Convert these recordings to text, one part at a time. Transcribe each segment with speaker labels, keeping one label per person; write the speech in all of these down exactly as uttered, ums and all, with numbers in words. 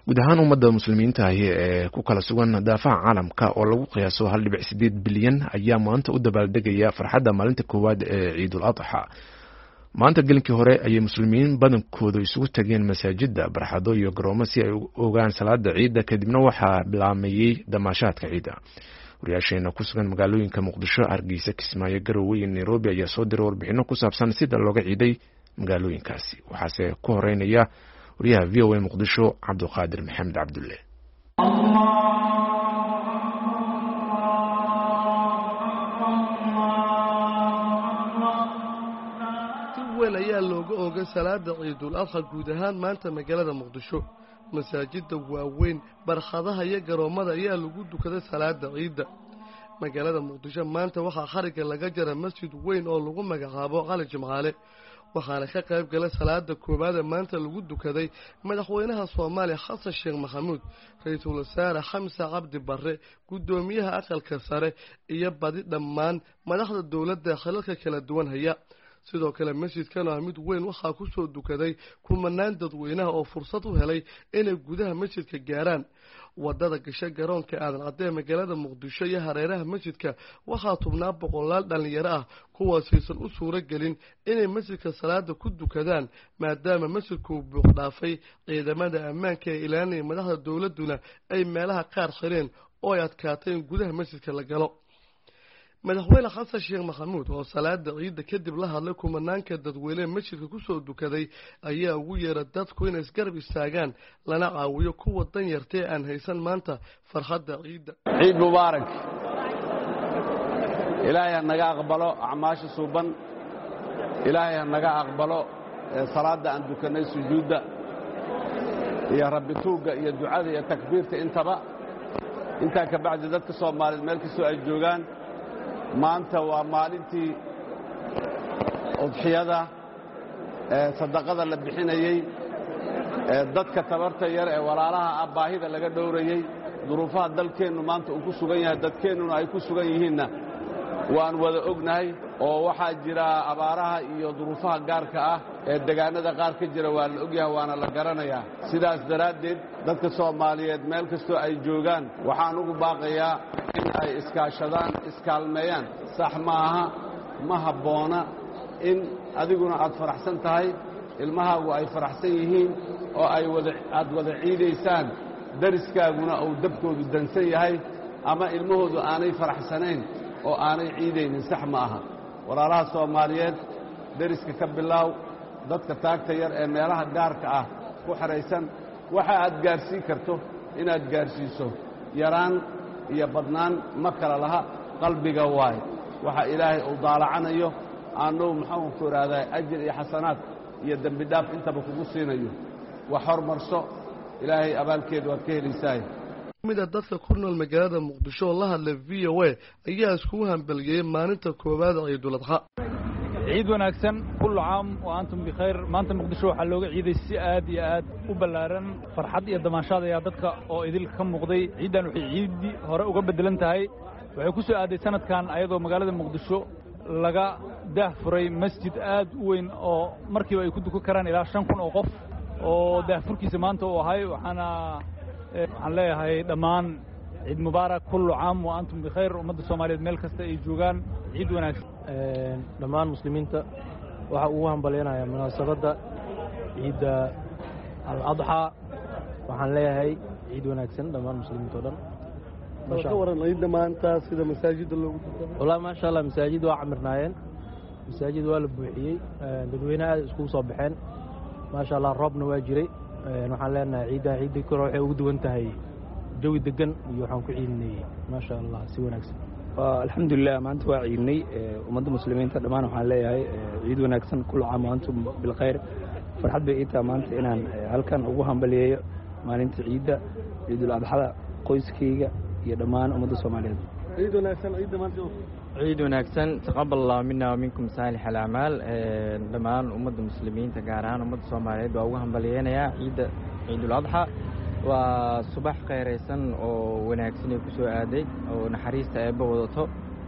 Speaker 1: guud ahaan ummadda muslimiinta ah ee ku kala sugan daafaha caalamka oo lagu qiyaaso hal dhibic sideed bilyan ayaa maanta u dabaaldegaya farxadda maalinta koowaad ee ciidul adxa. maanta gelinkii hore ayay muslimiin badankoodu isugu tageen masaajidda barxado iyo garoomo si ay u ogaan salaada ciidda, kadibna waxaa bilaamayey damaashaadka ciidda. wariyaasheena ku sugan magaalooyinka muqdisho, hargeysa, kismaayo, garowe iyo nairobi ayaa soo diray warbixino ku saabsan sida looga ciiday magaalooyinkaasi. waxaase ku horeynaya wariyaha v o a muqdisho cabduqaadir maxamed cabdulle.
Speaker 2: ayaa looga oogay salaada ciidul adxa guud ahaan maanta magaalada muqdisho. masaajida waaweyn, barxadaha iyo garoomada ayaa lagu dukaday salaada ciidda. magaalada muqdisho maanta waxaa xariga laga jara masjid weyn oo lagu magacaabo cali jimcaale, waxaana ka qayb galay salaada koowaada maanta lagu dukaday madaxweynaha soomaaliya xasan sheekh maxamuud, ra-iisul wasaare xamse cabdi barre, guddoomiyaha aqalka sare iyo badi dhammaan madaxda dowladda xilalka kala duwan haya. sidoo kale masjidkan ah mid weyn waxaa ku soo dukaday kumanaan dadweynaha oo fursad u helay inay gudaha masjidka gaaraan. wadada gasha garoonka aadan cadee magaalada muqdisho iyo hareeraha masjidka waxaa tubnaa boqolaal dhalinyaro ah kuwaasaysan u suuro gelin inay masjidka salaada ku dukadaan maadaama masjidkuu buuq dhaafay. ciidamada ammaanka ee ilaalinaya madaxda dowladuna ay meelaha qaar xireen oo ay adkaatay in gudaha masjidka la galo. madaxweyne xasan sheekh maxamuud oo salaada ciidda kadib la hadlay kumanaanka dadweyne masjidka kusoo dukaday ayaa ugu yeera dadku inay isgarab istaagaan lana caawiyo kuwa danyartee aan haysan maanta farxadda ciidda.
Speaker 3: ciid mubaarak. ilaahay ha naga aqbalo acmaasha suuban, ilaahay ha naga aqbalo salaada aan dukanay, sujuudda iyo rabbi tuugga iyo ducada iyo takbiirta intaba. intaa ka bacdi dadka Soomaaliyeed meel kastoo ay joogaan, maanta waa maalintii udxiyada ee sadaqada la bixinayay, ee dadka tabarta yar ee walaalaha ah baahida laga dhowrayay. duruufaha dalkeennu maanta uu ku sugan yahay, dadkeennuna ay ku sugan yihiinna waan wada ognahay, oo waxaa jira abaaraha iyo duruufaha gaarka ah ee deegaanada qaar ka jira waa la ogyahay, waana la garanayaa. sidaas daraaddeed dadka Soomaaliyeed meel kastoo ay joogaan waxaan ugu baaqayaa in ay iskaashadaan, iskaalmeeyaan. sax maaha, ma habboona in adiguna aad faraxsan tahay, ilmahaagu ay faraxsan yihiin oo ay wada aad wada ciidaysaan, dariskaaguna uu dabkoodu dansan yahay ama ilmahoodu aanay faraxsanayn oo aanay ciidaynin. sax ma aha. walaalaha Soomaaliyeed, dariska ka bilaaw, dadka taagta yar ee meelaha gaarka ah ku xiraysan, waxa aad gaarsiin karto inaad gaarsiiso. yaraan iyo badnaan ma kala laha, qalbiga waay waxa ilaahay uu daalacanayo. aanuu maxaan ku raadayay ajir iyo xasanaad iyo dambi dhaaf intaba kugu siinayo. wax hormarso, ilaahay abaalkeedu waad ka helaysaa.
Speaker 2: mida dadka ku nool magaalada muqdisho oo la hadlay v o a ayaa iskugu hambalyeeyay maalinta koowaad ciidul adxa.
Speaker 4: ciid wanaagsan, kullu caam wa antum bikhayr. maanta muqdisho waxaa looga ciiday si aad iyo aad u ballaaran. farxad iyo damaashaad ayaa dadka oo idil ka muuqday. ciiddan waxay ciidii hore uga beddelan tahay. waxay ku soo aaday sanadkan ayadoo magaalada muqdisho laga daah furay masjid aad u weyn oo markiiba ay ku dukan karaan ilaa shan kun oo qof oo daahfurkiisa maanta uu ahay. waxaana waxaan leeyahay dhammaan ciid mubaarak, kullu caam wa antum bikhayr. ummadda Soomaaliyeed meel kasta ay joogaan, ciid wanaagsan.
Speaker 5: dhammaan muslimiinta waxa ugu hambalyeynaya munaasabadda ciidda al-adxa. waxaan leeyahay ciid wanaagsan dhammaan muslimiinta oo dhan.
Speaker 2: ka waran ciidda maanta sida masaajidda loogu dukaday?
Speaker 5: wallahi maasha Allah, masaajid waa camirnaayeen, masaajid waa la buuxiyey, dadweyne aad iskugu soo baxeen. maasha Allah, roobna waa jiray. waxaan leenahay ciidda ciidda kor waxay ugu duwan tahay jawi degan iyo waxaan ku ciidinay maasha Allah si wanaagsan.
Speaker 6: alxamdulilah, maanta waa ciidnay. ummadda muslimiinta dhammaan waxaan leeyahay ciid wanaagsan, kullu caam wa antum bilkhayr. farxad bay ii tahay maanta inaan halkan ugu hambalyeeyo maalinta ciidda ciidul adxada qoyskayga iyo dhammaan ummadda Soomaaliyeed.
Speaker 2: ciid wanaagsan. ciidda maanta
Speaker 7: ciid wanaagsan, taqabbal Allahu minna wa minkum saalih al-a'maal. dhammaan ummadda muslimiinta gaar ahaan ummadda Soomaaliyeed waa ugu hambalyeenayaa ciidda ciidul adxa. waa subax khayraysan oo wanaagsan ay ku soo aaday oo naxariista eebba wadato.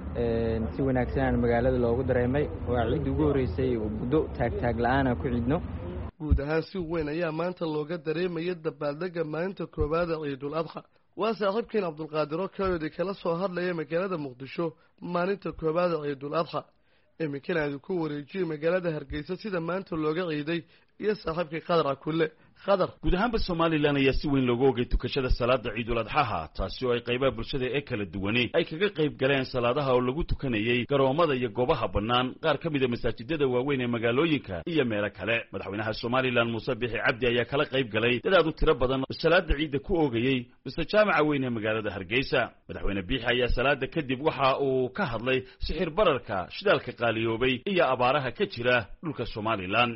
Speaker 7: si wanaagsan magaalada loogu dareemay. waa ciid ugu horeysay oo muddo taag taag la'aan ku ciidno.
Speaker 2: guud ahaan si weyn ayaa maanta looga dareemaya dabaaldega maalinta koowaada ciidul adxa waa saaxiibkiin cabdulqaadiro kayodi kala soo hadlaya magaalada muqdisho maalinta koowaada ciidul adxa iminkana aadu ku wareejiyey magaalada hargeysa sida maanta looga ciiday iyo saaxiibkii qadar kulle qadar
Speaker 8: guud ahaanba Soomaaliland ayaa si weyn looga ogay tukashada salaada ciidul adxaha taasi oo ay qaybaha bulshada ee kala duwanay ay kaga qayb galeen salaadaha oo lagu tukanayay garoomada iyo goobaha bannaan qaar ka mid ah masaajidada waaweyn ee magaalooyinka iyo meelo kale madaxweynaha Soomaaliland Muuse Bixi Cabdi ayaa kala qayb galay dad aad u tiro badan oo salaada ciidda ku oogayay bisha jaamaca weyn ee magaalada Hargeysa madaxweyne Bixi ayaa salaada kadib waxa uu ka hadlay sixir bararka shidaalka qaaliyoobay iyo abaaraha ka jira dhulka Soomaaliland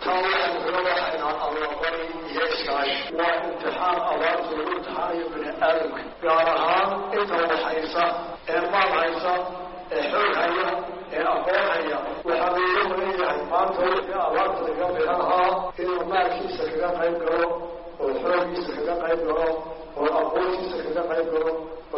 Speaker 9: وامتحان أوامر الامتحان من آدم يارها إنت وحيسا إرمان عيسى حول هيا أقوال هيا وحبيبه إليه عمان طول في أوامر الامتحانها إنه ما كيسا كذا قيب قروا والحول كيسا كذا قيب قروا والأقوال كيسا كذا قيب قروا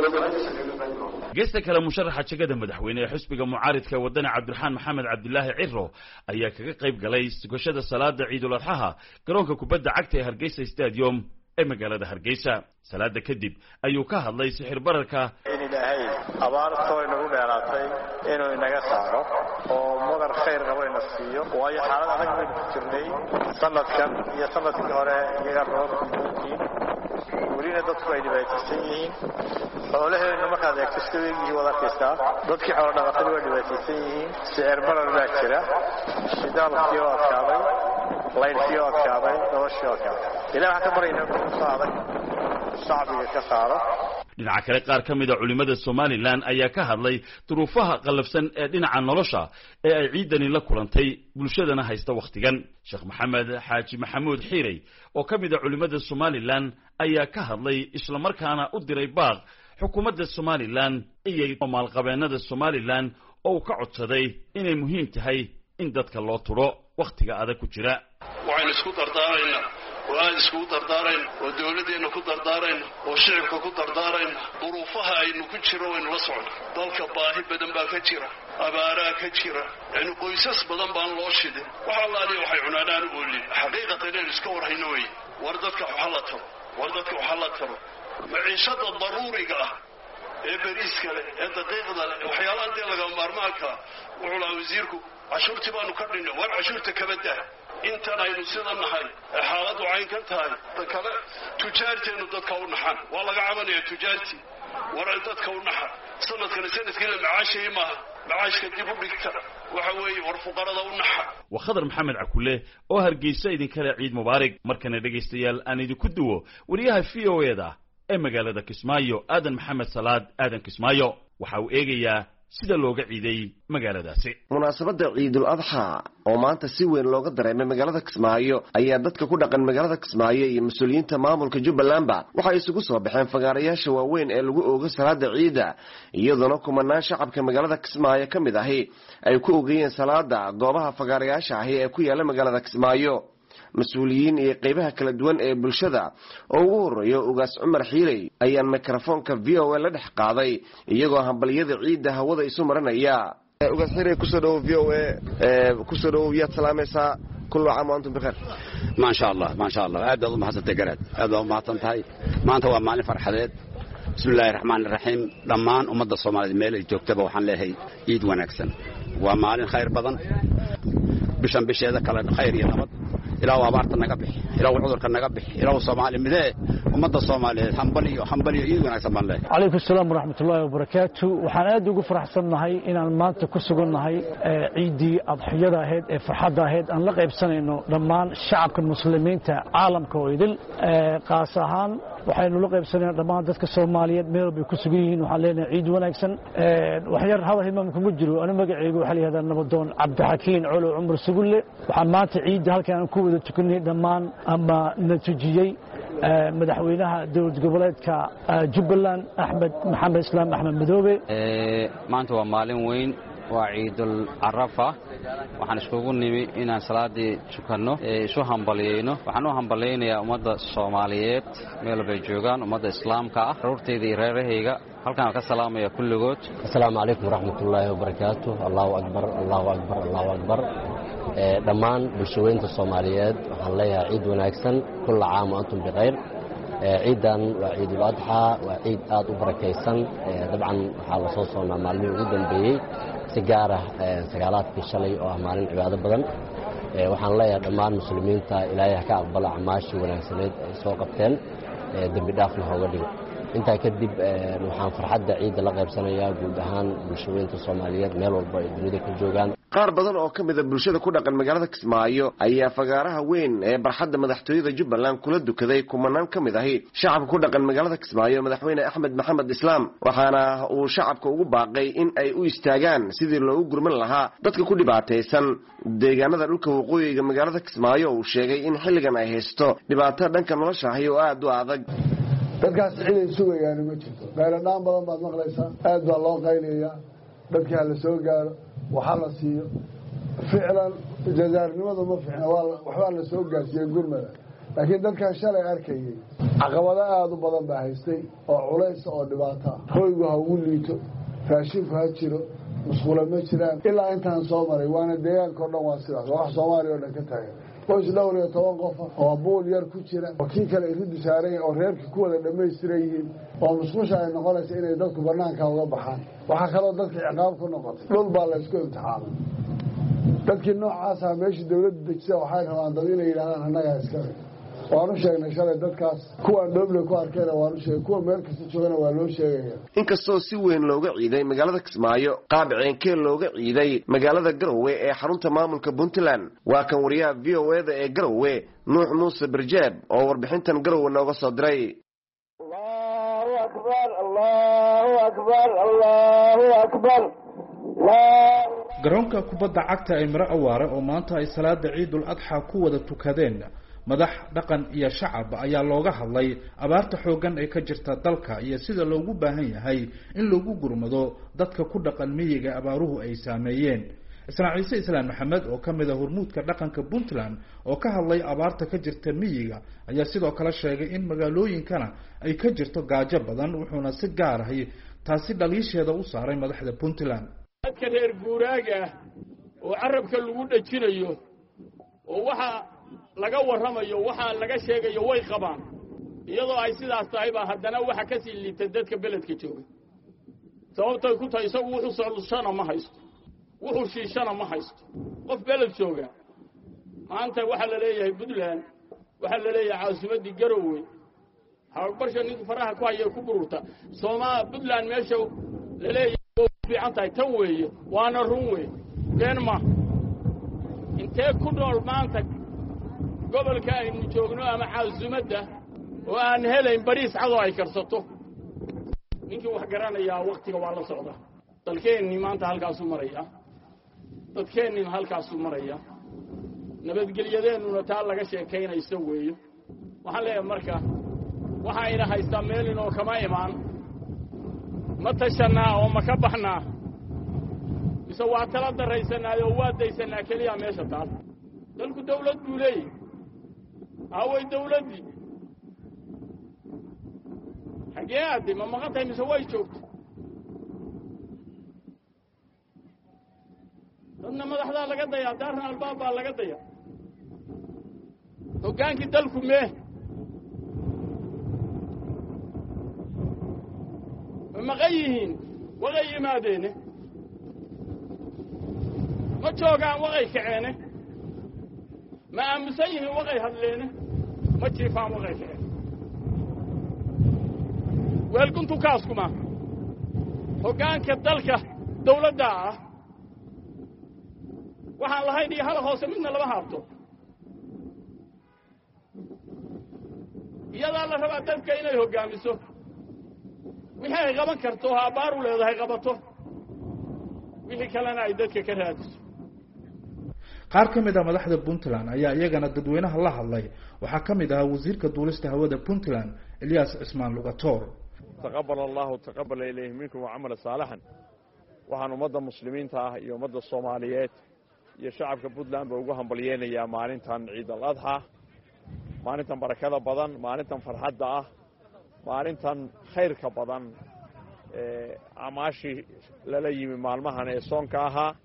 Speaker 8: geesta kale musharaxa jagada madaxweyne ee xisbiga mucaaridka wadana Cabdiraxmaan Maxamed Cabdullaahi Ciro ayaa kaga qayb galay sugashada salaada ciidul adxaha garoonka kubadda cagta ee Hargeysa Stadium ee magaalada Hargeysa salaada kadib ayuu ka hadlay sixir bararka
Speaker 10: in ilaahay abaarto inagu dheeraatay inuu inaga saaro oo madar khayr qabo ina siiyo waayo xaalad adag ay ku jirnay sanadkan iyo sanadkii hore iyaga roobkii ولينا dadku ay dhibaataysan yihiin xoolaheena markaad eegto sidii wada arkaysaa dadkii xoolo dhaqatada way dhibaataysan yihiin sicir barar baa jira shidaalkii oo adkaaday laydkii oo adkaaday noloshii oo adkaaday ilaa waxa ka baraynaa inuu saaday shacbiga ka saaro
Speaker 8: dhinaca kale qaar ka mid ah culimada Soomaaliland ayaa ka hadlay duruufaha qalafsan ee dhinaca nolosha ee ay ciidani la kulantay bulshadana haysta waqtigan Sheekh Maxamed Xaaji Maxamuud Xiiray oo ka mid ah culimada Soomaaliland ayaa ka hadlay isla markaana u diray baaq xukuumadda Soomaaliland iyo maalqabeennada Soomaaliland oo ka codsaday inay muhiim tahay in dadka loo turo waqtiga adag ku jira
Speaker 11: waxaan isku dardaaraynaa وأنا سكوت دردارين ودولتي إنه كدر دارين وشعبك كدر دارين ظروفها إنه كتشرة وإنه وصعنا ذلك باهي بدن باكتشرة أبارا كتشرة يعني قيسس بدن بان لوشده وحالله لي وحي عنانا نقول لي حقيقة إنه نسكور هينوي وردتك وحلتهم وردتك وحلتهم معيشة الضروري قاه إبريس كله الدقيقة وحيالان دي لغا مارماكا وعلى وزيركم عشورتي بانو كرنين وان عشورتك كبده intan aynu sidan nahay xaaladu cayn ka tahay kale tujaarteenu dadka u naxan waa laga cabanaya tujaarti war dadka u naxan sanadkan sanadkii la macaashay ma macaashka dib u dhigta waxa weeye war fuqarada u naxan
Speaker 8: wa Khadar Maxamed Cakulle oo Hargeysa idin kala ciid mubaarak markana dhageystayaal aan idinku duwo wariyaha V O A da ee magaalada Kismaayo Aadan Maxamed Salaad Aadan Kismaayo waxa uu eegayaa sida looga ciiday magaaladaasi
Speaker 12: munaasabada ciidul adxa oo maanta si weyn looga dareemay magaalada Kismaayo ayaa dadka ku dhaqan magaalada Kismaayo iyo mas'uuliyiinta maamulka Jubbaland waxa ay isugu soo baxeen fagaarayaasha waaweyn ee lagu oogo salaada ciida iyadoo kumanaan shacabka magaalada Kismaayo kamid ahi ay ku oogayeen salaada goobaha fagaarayaasha ahi ee ku yaala magaalada Kismaayo mas'uuliyiin iyo qaybaha kala duwan ee bulshada oo ugu horeeyo ugaas Cumar Xiiray ayaa mikrofoonka V O A la dhex qaaday iyagoo hambaliyada ciida hawada isu marinaya ugaas Xiiray ku soo dhaw V O A ku soo dhaw yaad salaamaysa kullu caam wa antum bikhair
Speaker 13: ma sha Allah ma sha Allah aad u mahadsantahay garad aad u mahadsantahay maanta waa maalin farxadeed bismillaahir rahmaanir rahiim dhammaan ummadda Soomaaliyeed meel ay joogtaba waxaan leeyahay ciid wanaagsan waa maalin khayr badan bishan bisheeda kala khayr iyo nabad ilaa abaarta naga bixi ilaa cudurka naga bixi ilaa Soomaali midee ummadda Soomaaliyeed hambaliyo hambaliyo iyo wanaagsan baan leeyahay
Speaker 14: alaykum salaam wa rahmatullahi wa barakaatuh waxaan aad ugu faraxsanahay inaan maanta ku sugannahay ciidii adxiyada ahayd ee farxadda ahayd aan la qaybsanayno dhammaan shacabka muslimiinta caalamka oo idil qaas ahaan waxaynu la qaybsanaynaa dhammaan dadka Soomaaliyeed meel bay ku sugan yihiin waxaan leenahay ciid wanaagsan wax yar hadal imaamku ma jiro ana magacaygu waxa la yiraahdaa nabadoon Cabdixakiin Colo Cumar Sugulle waxaan maanta ciid halkaan ku wada tukanay dhammaan ama natijiyay madaxweynaha dowlad goboleedka Jubbaland Axmed Maxamed Islaam Axmed Madoobe
Speaker 15: ee maanta waa maalin weyn waa ciidul arafa waxaan iskugu nimi inaan salaadii tukanno ee isu hambalyeeyno waxaan u hambaleynayaa ummadda Soomaaliyeed meel bay joogaan ummadda islaamka ah rurteedii reerahayga halkaan ka salaamaya kulligood
Speaker 16: assalaamu alaykum waraxmatullaahi wabarakaatuh allahu akbar allahu akbar allahu akbar dhammaan bulshooyinka Soomaaliyeed waxaan leeyahay ciid wanaagsan kulla caam wa antum bikhayr ciidan waa ciidul adha waa ciid aad u barakeysan dabcan waxaa la soo soonaa maalmihii ugu dambeeyay si gaar ah sagaalaadkii shalay oo ah maalin cibaado badan waxaan leeyahay dhammaan muslimiinta ilaahay ka aqbala acmaashii wanaagsaneed ay soo qabteen dambi dhaafna hooga dhigo intaa kadib waxaan farxadda ciidda la qaybsanayaa guud ahaan bulshooyinka Soomaaliyeed meel walba ay dunida ka joogaan
Speaker 12: qaar badan oo kamid ah bulshada ku dhaqan magaalada Kismaayo ayaa fagaaraha weyn ee barxadda madaxtooyada Jubbaland kula dukaday kumanaan kamid ah shacabka ku dhaqan magaalada Kismaayo madaxweyne Axmed Maxamed Islaam waxaana uu shacabka ugu baaqay in ay u istaagaan sidii loogu gurman lahaa dadka ku dhibaataysan deegaanada dhulka waqooyiga magaalada Kismaayo uu sheegay in xilligan ay haysto dhibaato dhanka nolosha ah oo aad u adag
Speaker 17: dadkaas ciiday sugayaan ma jirto meeladaan badan baad maqlaysaa aad baa loo qayliyaa dadkii la soo gaaro waxa la siiyo ficlan jazaarnimadu ma fiicna waxba la soo gaarsiiyay gurmada laakiin dadka shalay arkayay caqabado aad u badan baa haystay oo culays oo dhibaato ah hoygu ha ugu liito raashinku ha jiro musqulo ma jiraan ilaa intaan soo maray waana deegaanka oo dhan waa sidaas wax Soomaaliya oo dhan ka tagay qoys dhowr iyo toban qof oo bool yar ku jira oo kii kale iridu saaray oo reerkii ku wada dhameystiran oo musqusha ay noqonayso inay dadku banaanka uga baxaan waxa kale oo dadka ciqaab ku noqotay dhul baa la isku imtixaamay dadkii noocaas ah meeshii dawladda dejisay waxay rabaan dad inay yiraahdaan annaga iska waanu sheegnay shalay dadkaas kuwa dowladda ku arkayna waanu sheegay kuwa meel kasta joogana waa loo sheegaya
Speaker 12: inkastoo si weyn looga ciiday magaalada Kismaayo qaab ceenkee looga ciiday magaalada Garowe ee xarunta maamulka Puntland waa kan wariyaha V O A da ee Garowe Nuux Muuse Barjeeb oo warbixintan Garowe nooga soo diray
Speaker 18: Allahu akbar Allahu akbar Allahu akbar
Speaker 19: garoonka kubadda cagta ee Miro Awaare oo maanta ay salaada Ciidul Adha ku wada tukadeen madax dhaqan iyo shacab ayaa looga hadlay abaarta xoogan ee ka jirta dalka iyo sida loogu baahan yahay in lagu gurmado dadka ku dhaqan miyiga abaaruhu ay saameeyeen Ismaaciil Islaan Maxamed oo kamid ah hormuudka dhaqanka Puntland oo ka hadlay abaarta ka jirta miyiga ayaa sidoo kale sheegay in magaalooyinkana ay ka jirto gaajo badan wuxuuna si gaar ah taasi dhaliisheeda u saaray madaxda Puntland
Speaker 20: dadka reer guuraaga oo carabka lagu dhajinayo oo waxa laga warramayo waxa laga sheegayo way qabaan iyadoo ay sidaas tahay ba haddana waxa ka sii liitay dadka beledka jooga sababtoo ku tahay isagu wuxuu solution ma haysto wuxuu shiishana ma haysto qof beled jooga maanta waxa la leeyahay Puntland waxa la leeyahay caasimadii Garowe hawbarsha nin faraha ku hayay ku bururta Soomaa Puntland meesha la leeyahay fiican tahay tan weeye waana run weey Denmark intee ku nool maanta gobolka aynu joogno ama caasimadda oo aan helayn bariis cado ay karsato ninkii wax garanaya waqtiga waa la socda dalkeenni maanta halkaas u maraya dadkeenni halkaas u maraya nabadgelyadeennuna taa laga sheekaynayso weeyo waxaan leeyahay marka waxa ayna haystaa meel inoo kama imaan ma tashanaa oo ma ka baxnaa mise waa tala daraysanaa oo waa daysanaa keliya meesha taal dalku dawlad buu leeyahay away dawladii xagee aadi ma maqantay mise way joogto dadna madaxdaa laga dayaa daarna albaab baa laga dayaa hoggaankii dalku mee ma maqan yihiin waqay yimaadeene ma joogaan waqay kaceene ma aamusan yihiin waqay hadleene ma jiifaan waqay kaceene weelkuntu kaaskuma hoggaanka dalka dawladda ah waxaan lahayn iyo hala hoose midna lama haabto iyadaa la rabaa dadka inay hoggaamiso wixii ay qaban karto oo abaar u leedahay qabato wixii kalena ay dadka ka raadiso
Speaker 19: qaar ka mid ah madaxda Puntland ayaa iyagana dadweynaha la hadlay waxaa ka mid ah wasiirka duulista hawada Puntland Ilyas Ismaan Lugator
Speaker 21: taqabbal Allahu taqabbal ilayhi minkum wa amala salihan waxaan ummadda muslimiinta ah iyo ummadda Soomaaliyeed iyo shacabka Puntland ba ugu hambalyeynaya maalintan Ciid al-Adha maalintan barakada badan maalintan farxadda ah maalintan khayrka badan ee amaashi lala yimi maalmahan ee soonka ahaa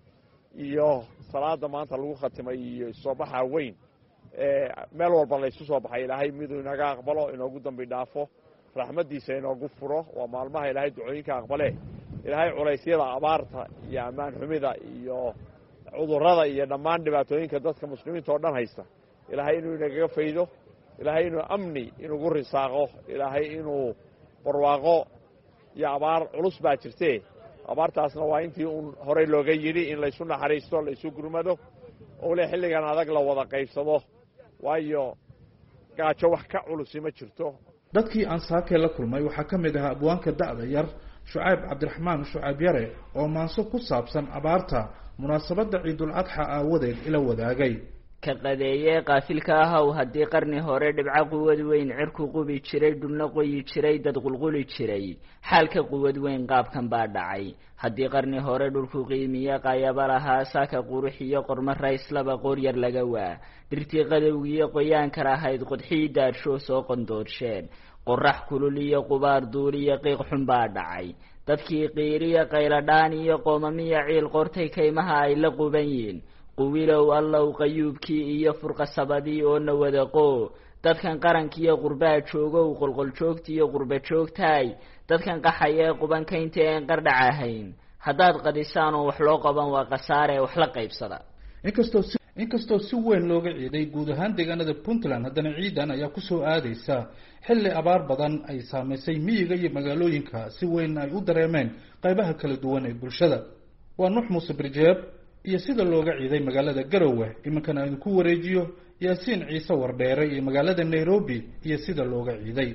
Speaker 21: iyo salaada maanta lagu khatimay iyo soo baxa weyn meel walba la isu soo baxay ilaahay miduu inaga aqbalo inoogu dambi dhaafo raxmadiisa inoogu furo waa maalmaha ilaahay ducooyinka aqbale ilaahay culaysyada abaarta iyo ammaan xumida iyo cudurrada iyo dhammaan dhibaatooyinka dadka muslimiinta oo dhan haysta ilaahay inuu inagaga faydo ilaahay inuu amni inugu risaaqo ilaahay inuu barwaaqo iyo abaar culus baa jirtee abaartaasna waa intii uun horey looga yidhi in laysu naxariisto laysu gurmado oo le xilligan adag la wada qaybsado waayo gaajo wax ka culusi ma jirto
Speaker 19: dadkii aan saakay la kulmay waxaa ka mid ahaa abwaanka da'da yar shucayb cabdiraxmaan shucayb yare oo maanso ku saabsan abaarta munaasabadda ciidul adxa aawadeed ila wadaagay
Speaker 1: ka qadeeye qaafilka ahaw haddii qarni hore dhibco quwad weyn cirku qubi jiray dhulna qoyi jiray dad qulquli jiray xaalka quwad weyn qaabkan baa dhacay haddii qarni hore dhulku qiimiye qaayaba lahaa saaka qurux iyo qormo rayslaba qooryar laga waa dhirtii qadowgiiyo qoyaanka lahayd qodxii daarshoo soo qondoorsheen qorax kulul iyo qubaar duuliyo qiiq xun baa dhacay dadkii qiiriya qayladhaan iyo qoomamiya ciil qortay kaymaha ay la quban yiin quwilow allow qayuubkii iyo furqasabadii oo na wadaqoo dadkan qarankiiyo qurbaa joogow qolqoljoogtiiyo qurba joogtaay dadkan qaxaya ee qubankaynta een qardhac ahayn haddaad qadisaan oo wax loo qaban waa khasaare wax la qaybsada
Speaker 19: inkastoo si inkastoo si weyn looga ciiday guud ahaan deegaanada puntland haddana ciidan ayaa kusoo aadaysa xilli abaar badan ay saamaysay miyiga iyo magaalooyinka si weyn ay u dareemeen qaybaha kala duwan ee bulshada waa nuux muuse birjeeb iyo sida looga ciiday magaalada garowe iminkana idinku wareejiyo yaasiin ciise wardheere iyo magaalada nairobi iyo sida looga ciiday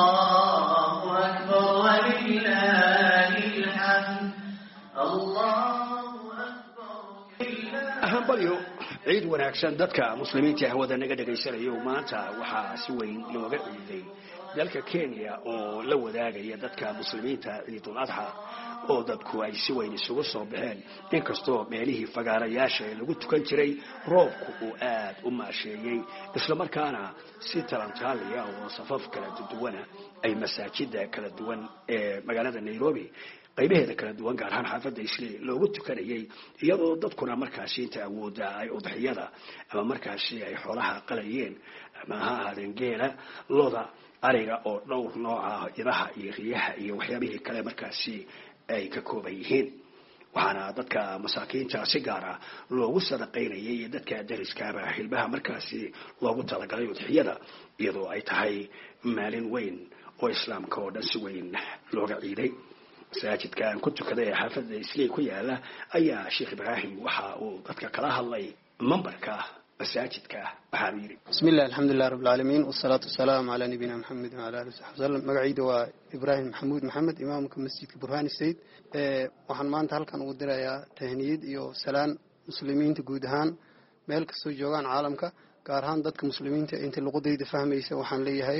Speaker 22: hambalyo ciid wanaagsan dadka muslimiinta hawada naga dhagaysanayo maanta waxaa si weyn looga ciiday dalka Kenya oo la wadaagaya dadka muslimiinta ciidul adha oo dadku ay si weyn isugu soo baxeen inkastoo meelihii fagaarayaasha lagu tukan jiray roobku uu aad u maasheeyay isla markaana si talantaaliya oo safaf kala duwan ay masaajida kala duwan ee magaalada Nairobi qaybaheeda kala duwan gaar ahaan xaafadda Islii loogu tukanayay iyadoo dadkuna markaasi inta awooda ay udhiyada ama markaasi ay xoolaha qalayeen ama ha ahaadeen geela looda ariga oo dhowr nooc ah idaha iyo riyaha iyo waxyaabihii kale markaasi ay ka kooban yihiin waxaana dadka masaakiinta si gaar ah loogu sadaqaynayay dadka dariska ah xilbaha markaasi loogu talagalay udhiyada iyadoo ay tahay maalin weyn oo islaamka oo dhan si weyn looga ciiday masaajidka aan ku tukaday xaafadda Islii ku yaala ayaa Sheikh Ibrahim waxa uu dadka kala hadlay mambarka masaajidka waxaa yiri
Speaker 23: bismillah alhamdulillah rabbil alamin wassalatu wassalamu ala nabiyina muhammad wa ala alihi wasallam magacayda waa Ibrahim Maxamuud Maxamed imaamka masjidka Burhan Said ee waxaan maanta halkan ugu dirayaa tahniyad iyo salaan muslimiinta guud ahaan meel kasta joogan caalamka gaar ahaan dadka muslimiinta inta luqadayda fahmaysa waxaan leeyahay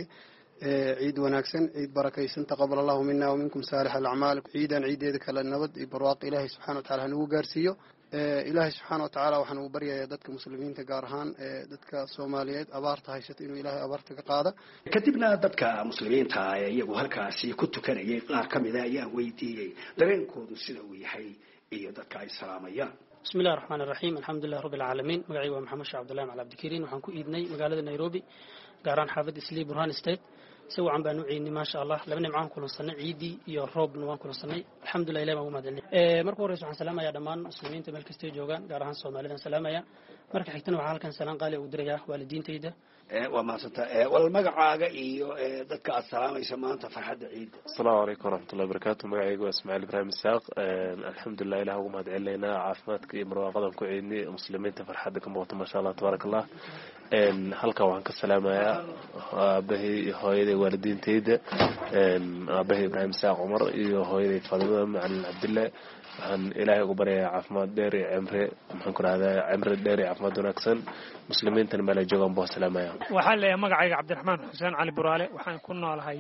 Speaker 23: عيد وناكسن عيد بركيسن تقبل الله منا ومنكم صالح الأعمال عيدا عيد ذلك النبض برواق إلهي سبحانه وتعالى هنو قارسيو إلهي سبحانه وتعالى وحنو بريا يددك مسلمين تقارهان ددك صوماليات أبارت هايشت إنه إلهي أبارت قادة
Speaker 22: كتبنا ددك مسلمين تا يجو هلكا سي كنت كان يقار كم إذا يا ويدي درين كود سلوي حي إيه ددك السلام يا
Speaker 24: بسم الله الرحمن الرحيم الحمد لله رب العالمين مقعي محمد شعب عبد الله على عبد الكريم وحنكو إيدني مقالة نيروبي قاران حافظ إسلي برهان ستيت سوى عم بنوعيني ما شاء الله لبني معاهم كل سنة عيدي يا رب نوان كل سنة الحمد لله ما هو مدلني مركو رئيس عن سلامة يا دمان مسلمين تملك استيجوجان قارهان صوماليين سلامة يا مركو حكتنا وحال كان سلام قالي ودريا والدين تيدا
Speaker 22: وما سنت والمقعة إيو دتك السلام يسمى فرحة عيد
Speaker 25: السلام عليكم ورحمة الله وبركاته مقعي اسماعيل إبراهيم الساق الحمد لله إله وما دعي لنا عافماتك إمروا قدم كعيني مسلمين تفرحتكم ما شاء الله تبارك الله halka waxaan ka salaamayaa aabbahay hooyaday waalidiintayda aabbahay Ibraahim Saaq Umar iyo hooyaday Fadima Macalin Cabdille waxaan ilaahay ugu baryayaa caafimaad dheer iyo cimri maxaan ku raahdaa cimri dheer iyo caafimaad wanaagsan muslimiintan meel ay joogaan buu salaamaya
Speaker 26: waxaan leeyahay magacayga Cabdiraxmaan Xuseen Cali Buraale waxaan ku noolahay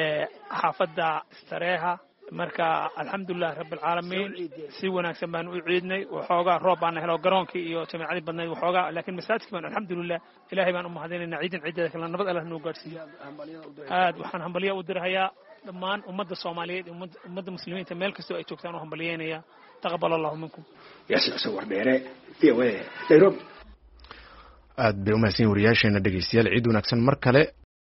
Speaker 26: xaafadda Stareha marka alxamdulillah rabbil caalamiin si wanaagsan baan u ciidnay waxoogaa roob baan helay garoonkii iyo jamaacadii badnayd waxoogaa laakiin masaajidka baan alxamdulillah ilaahay baan u mahadinaynaa ciidan ciidada kala nabad Allah noo gaarsiiyo aad waxaan hambaliyo u dirahayaa dhammaan ummadda soomaaliyeed ummadda muslimiinta meel kastoo ay joogtaan u hambalyeynaya taqabbal allahu minkum
Speaker 22: yaasir sawir dheere iyo Nairobi
Speaker 2: aad bay u mahadsan wariyaasheena dhegeystayaal ciid wanaagsan mar kale